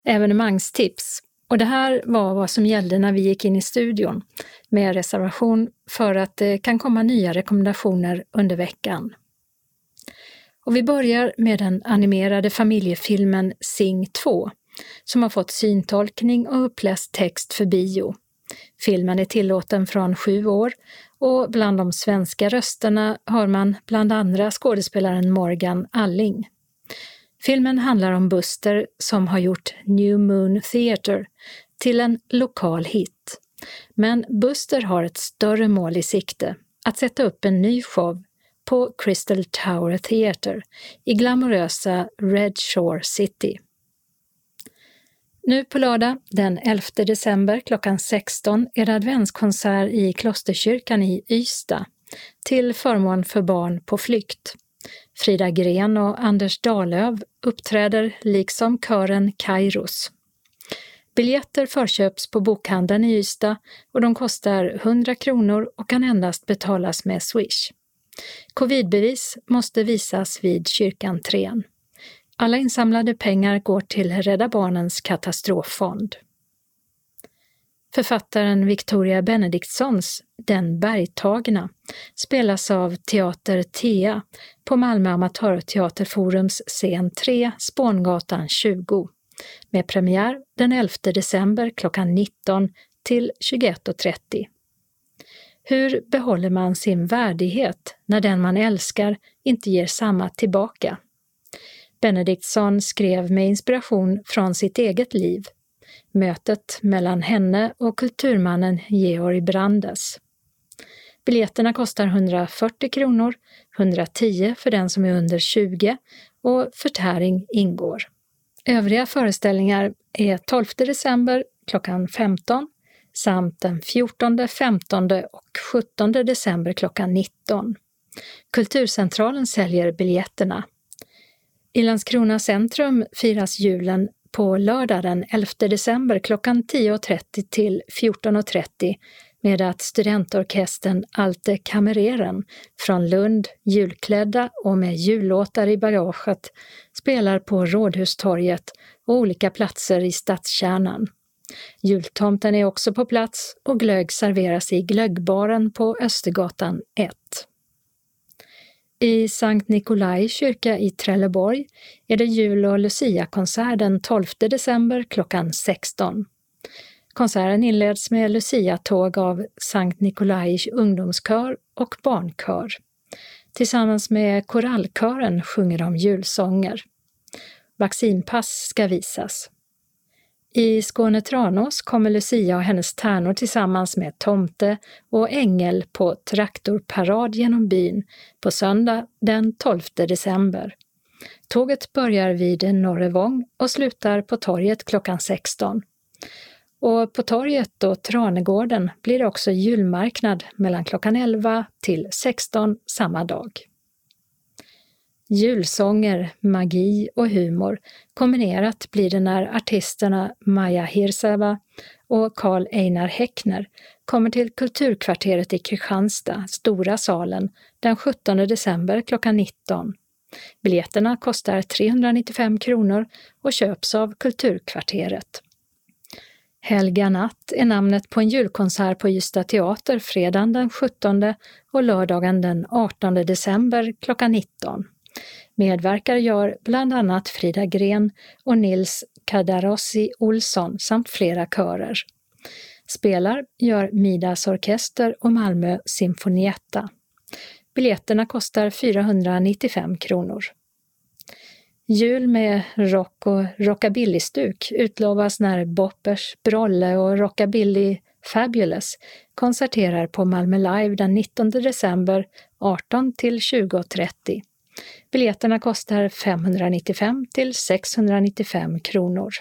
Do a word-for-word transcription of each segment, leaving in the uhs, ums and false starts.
evenemangstips. Och det här var vad som gällde när vi gick in i studion, med reservation för att det kan komma nya rekommendationer under veckan. Och vi börjar med den animerade familjefilmen Sing två, som har fått syntolkning och uppläst text för bio. Filmen är tillåten från sju år och bland de svenska rösterna har man bland andra skådespelaren Morgan Alling. Filmen handlar om Buster som har gjort New Moon Theatre till en lokal hit. Men Buster har ett större mål i sikte, att sätta upp en ny show på Crystal Tower Theatre i glamorösa Red Shore City. Nu på lördag den elfte december klockan sexton är det adventskonsert i Klosterkyrkan i Ystad till förmån för barn på flykt. Frida Gren och Anders Dahlöv uppträder liksom kören Kairos. Biljetter förköps på bokhandeln i Ystad och de kostar hundra kronor och kan endast betalas med Swish. Covidbevis måste visas vid kyrkantrén. Alla insamlade pengar går till Rädda Barnens katastroffond. Författaren Victoria Benediktssons Den bergtagna spelas av Teater Thea på Malmö Amatörteaterforums scen tre, Spångatan tjugo, med premiär den elfte december klockan nitton till tjugoett och trettio. Hur behåller man sin värdighet när den man älskar inte ger samma tillbaka? Benediktsson skrev med inspiration från sitt eget liv. Mötet mellan henne och kulturmannen Georg Brandes. Biljetterna kostar hundrafyrtio kronor, hundratio för den som är under tjugo och förtäring ingår. Övriga föreställningar är tolfte december klockan femton samt den fjortonde, femtonde och sjuttonde december klockan nitton. Kulturcentralen säljer biljetterna. I Landskrona centrum firas julen på lördag den elfte december klockan tio och trettio till fjorton och trettio med att studentorkestern Alte Kamereren från Lund, julklädda och med jullåtar i bagaget, spelar på Rådhustorget och olika platser i stadskärnan. Jultomten är också på plats och glögg serveras i glöggbaren på Östergatan ett. I Sankt Nikolai kyrka i Trelleborg är det jul- och Lucia-konsert den tolfte december klockan sexton. Konserten inleds med Lucia-tåg av Sankt Nikolais ungdomskör och barnkör. Tillsammans med korallkören sjunger de julsånger. Vaccinpass ska visas. I Skåne Tranås kommer Lucia och hennes tärnor tillsammans med tomte och ängel på traktorparad genom byn på söndag den tolfte december. Tåget börjar vid Norrevång och slutar på torget klockan sexton. Och på torget och Tranegården blir det också julmarknad mellan klockan elva till sexton samma dag. Julsånger, magi och humor kombinerat blir det när artisterna Maja Hirseva och Carl Einar Häckner kommer till Kulturkvarteret i Kristianstad, Stora salen, den sjuttonde december klockan nitton. Biljetterna kostar trehundranittiofem kronor och köps av Kulturkvarteret. Helga natt är namnet på en julkonsert på Ystad teater fredagen den sjuttonde och lördagen den artonde december klockan nitton. Medverkar gör bland annat Frida Gren och Nils Kadarossi Olsson samt flera körer. Spelar gör Midas orkester och Malmö Sinfonietta. Biljetterna kostar fyrahundranittiofem kronor. Jul med rock och rockabillystuk utlovas när Boppers, Brolle och Rockabilly Fabulous konserterar på Malmö Live den nittonde december arton till tjugo och trettio. Biljetterna kostar femhundranittiofem till sexhundranittiofem kronor.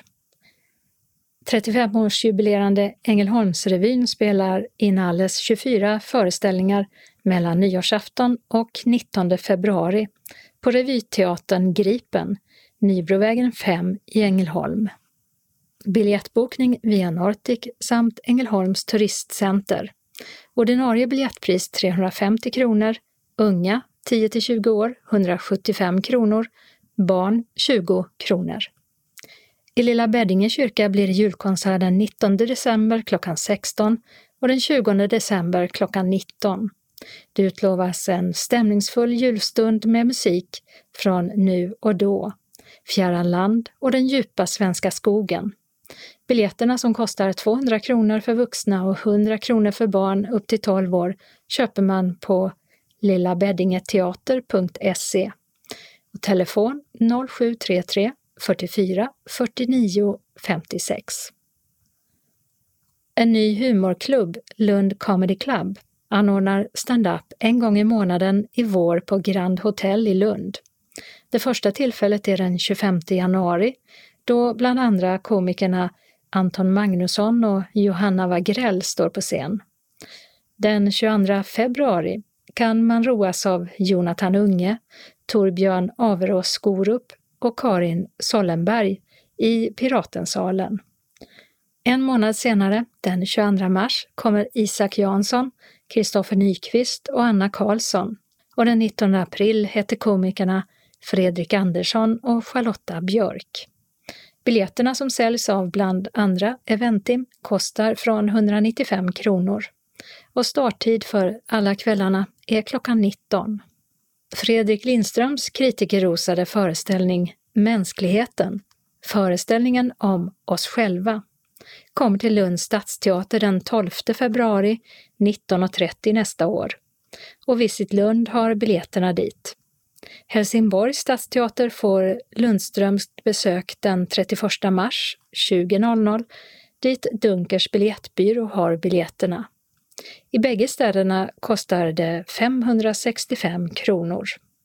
trettiofemårsjubilerande Ängelholmsrevyn spelar inalles tjugofyra föreställningar mellan nyårsafton och nittonde februari på Revyteatern Gripen, Nybrovägen fem i Ängelholm. Biljettbokning via Nortic samt Ängelholms turistcenter. Ordinarie biljettpris trehundrafemtio kronor, unga tio till tjugo år hundrasjuttiofem kronor, barn tjugo kronor. I Lilla Beddinge kyrka blir det julkonsert den nittonde december klockan sexton och den tjugonde december klockan nitton. Det utlovas en stämningsfull julstund med musik från Nu och då, Fjärran land och den djupa svenska skogen. Biljetterna som kostar tvåhundra kronor för vuxna och hundra kronor för barn upp till tolv år köper man på lillabeddingeteater punkt se. Och telefon noll sju tre tre fyrtiofyra fyrtionio femtiosex. En ny humorklubb, Lund Comedy Club, anordnar stand-up en gång i månaden i vår på Grand Hotel i Lund. Det första tillfället är den tjugofemte januari, då bland andra komikerna Anton Magnusson och Johanna Wagrell står på scen. Den tjugoandra februari kan man roas av Jonathan Unge, Torbjörn Averås Skorup och Karin Sollenberg i Piratensalen. En månad senare, den tjugoandra mars, kommer Isak Jansson, Kristoffer Nyqvist och Anna Karlsson. Och den nittonde april heter komikerna Fredrik Andersson och Charlotta Björk. Biljetterna som säljs av bland andra Eventim kostar från etthundranittiofem kronor. Och starttid för alla kvällarna är klockan nitton. Fredrik Lindströms kritikerrosade föreställning Mänskligheten, föreställningen om oss själva, kommer till Lunds stadsteater den tolfte februari nitton och trettio nästa år. Och Visit Lund har biljetterna dit. Helsingborgs stadsteater får Lundströms besök den trettioförsta mars tjugo noll noll, dit Dunkers biljettbyrå har biljetterna. I bägge städerna kostar det femhundrasextiofem kronor.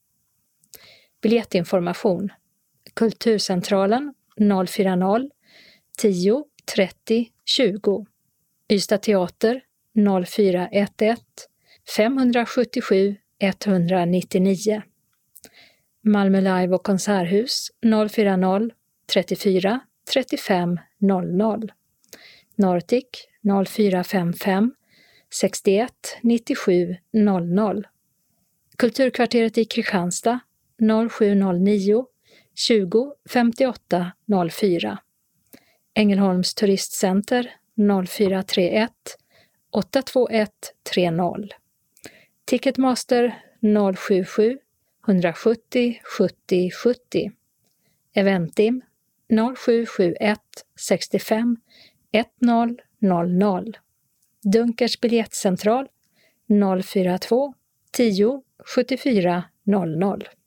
Biljettinformation: Kulturcentralen noll fyra noll tio trettio tjugo. Ystad teater noll fyra ett ett femhundrasjuttiosju etthundranittionio. Malmö Live och konserthus noll fyra noll trettiofyra trettiofem noll noll. Nortic noll fyra fem fem sextioett nittiosju noll noll. Kulturkvarteret i Kristianstad noll sju noll nio tjugo femtioåtta noll fyra. Ängelholms turistcenter noll fyra tre ett åtta två ett tre noll. Ticketmaster noll sju sju etthundrasjuttio sjuttio sjuttio. Eventim noll sju sju ett sextiofem etthundra noll noll. Dunkers biljettcentral noll fyra två tio sjuttiofyra noll noll.